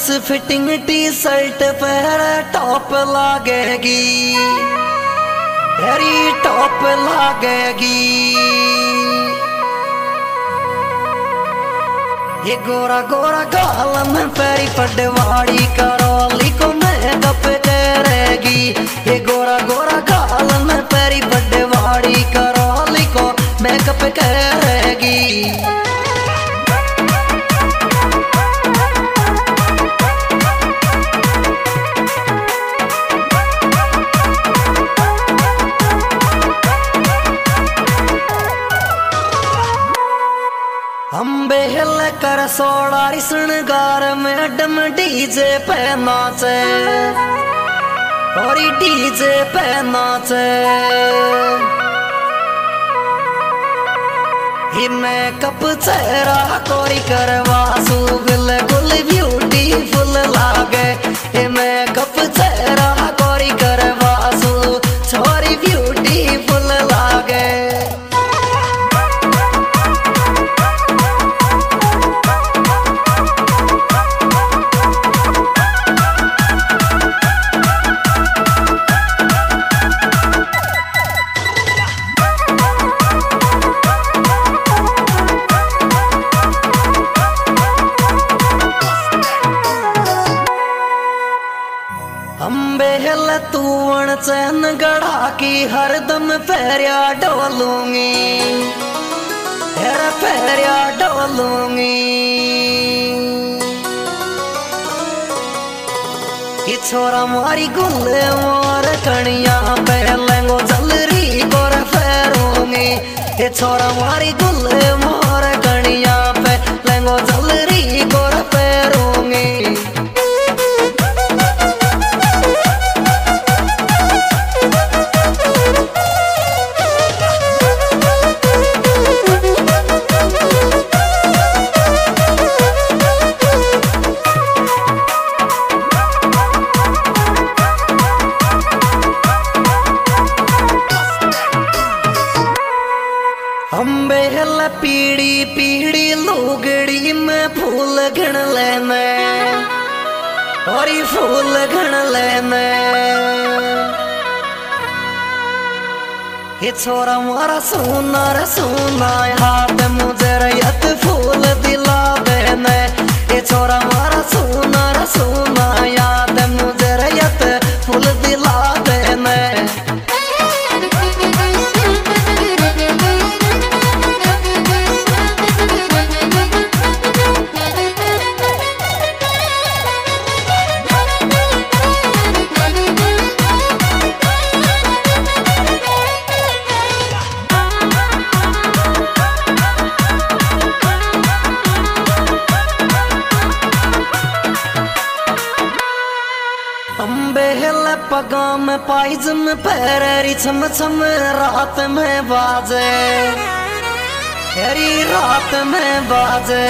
Jeans fitting T shirt पहरे top लागेगी, तेरी टॉप लागेगी। ये गोरा गोरा गाल में पैरी पटवाड़ी करौली को मेकअप करेगी। ये गोरा गोरा गाल में पैरी पटवाड़ी करौली को मेकअप करेगी। अम्बे हिल कर सोड़ारी श्रृंगार मैडम डीजे पे नाचे, और डीजे पे नाचे। ही मेकअप चेहरा कोरी करवा सू बिल्कुल ब्यूटीफुल लागे। ही मेकअप चेहरा कोरी करवा सू छोरी ब्यूटीफुल लागे। अम्बे हिल तूवण चैन गढ़ा की हरदम पैरिया डोलूंगी, तेरा पैरिया डोलूंगी। कि छोरा मारी गुल्ले मोर कणिया पे लेंगो जलरी गोर फेरूंगी। ये छोरा मारी गुल्ले मोर कणिया पे लेंगो जलरी गोर फेरूंगी। अम्बे हिल पीड़ी पीड़ी लुगड़ी में फूल गण लेने, और फूल गण लेने। ये छोरा मारा सोना रे सोना हाथ मुझे रयत फूल दिला देने। ये छोरा मारा सोना रे सोना याद मुझे रयत फूल दिला देने। अम्बे हिल पगाम पाइजम पैरी छम छम रात में बाजे, तेरी रात में बाजे।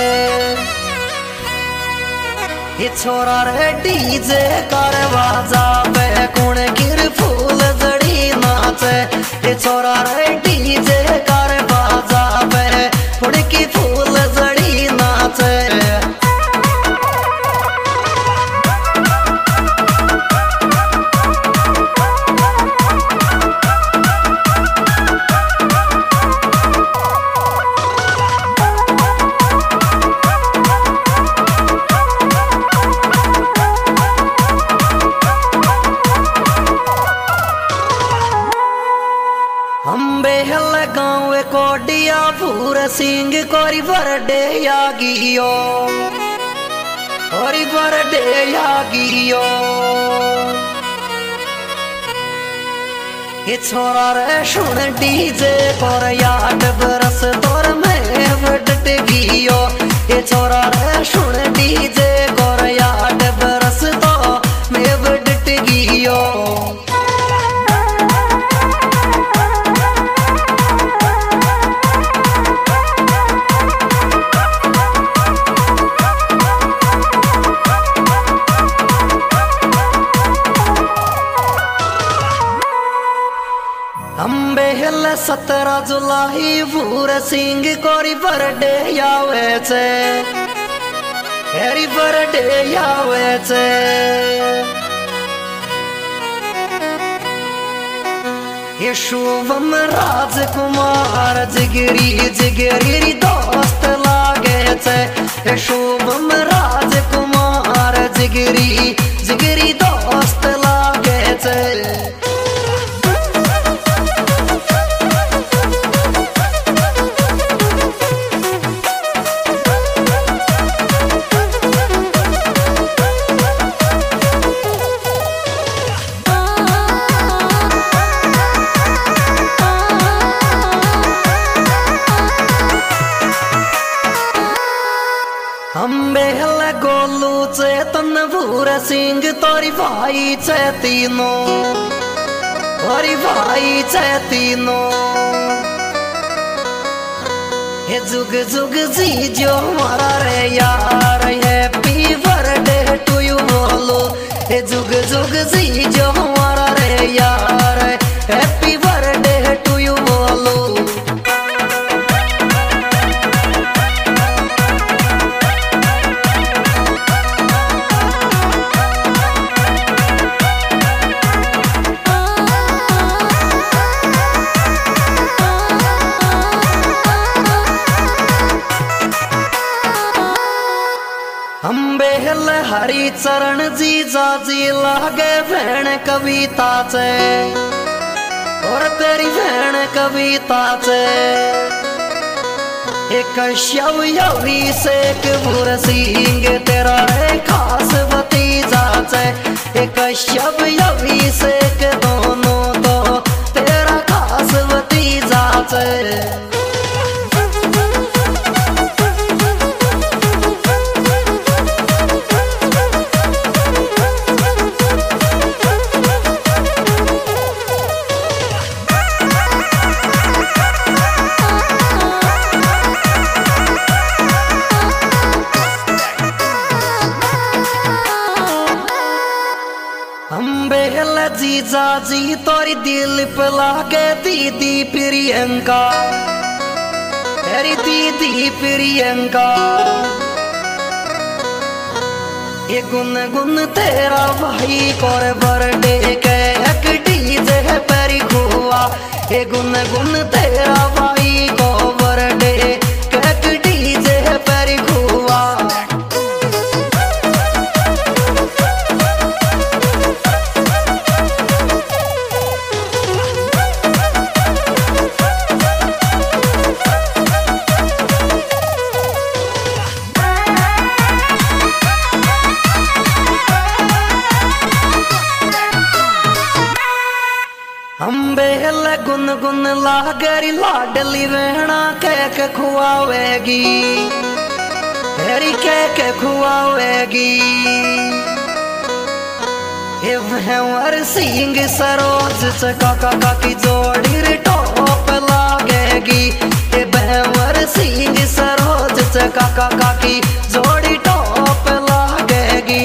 ये छोरा रे डीजे कर बाजा पे कुण गिर फूल जड़ी नाचे। ये छोरा रे डीजे कर बाजा पे कुण की फूल जड़ी नाचे। अम्बे हिल गाँव कोडिया पूर सिंह कोरी बरडे यागियो, कोरी बरडे यागियो। ये छोरा रे सुन डीजे कोर याद बरस तोर में बडट गियो। ये छोरा रे सुन डीजे कोर याद बरस तो में बडट गियो। अम्बे हिल 17 जुलाई पूर सिंह कोरी बरडे आवे छे, हैरी बर्थडे आवे छे ये शुभम राजकुमार जिगरी जिगरी दोस्त लागे छे ये शुभम राजकुमार जिगरी जिगरी दोस्त लागे छे बेहल गोलू चेतन भूर सिंह तोरी भाई छे तीनों तोरी भाई छे तीनों हे जुग जुग जी जो हमारा रे यार हैप्पी बर्थडे टू यू बोलो हे जुग जुग जी जो हमारा रे यार हैप्पी बर्थडे टू यू बोलो बेहल हरि चरण जी जाजी लागे भैन कविता चे और तेरी भैन कविता चे एक शव यवी से भूर सिंह तेरा रे खास भतीजा चे एक शव यवी से दोनों तो तेरा खास भतीजा चे बेहल जीजा जी तोरी दिल पे लागे दीदी प्रियंका तेरी दीदी प्रियंका ये गुन गुन तेरा भाई कोर बर्थडे के एक डीजे है पेरी खुआ ये गुन गुन तेरा भाई को बर्थडे के एक डीजे है पेरी खुआ बेहल गुन गुन लागरी लाडली वेणा केक खुआवेगी तेरी केक खुआवेगी ये भंवर सिंह सरोज से काका काकी जोड़ी रे टॉप लागेगी ये भंवर सिंह सरोज से काका काकी जोड़ी टॉप लागेगी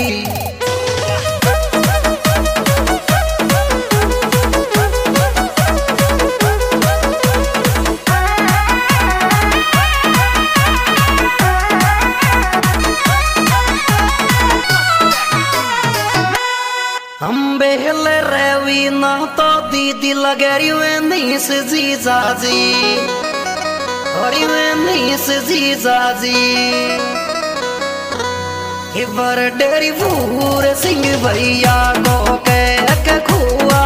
बेहल रेवी ना तो दीदी लगेरी वेनीस जीजा जी और वेनीस जीजा जी बर्थडे भूर सिंह भैया को के खुआ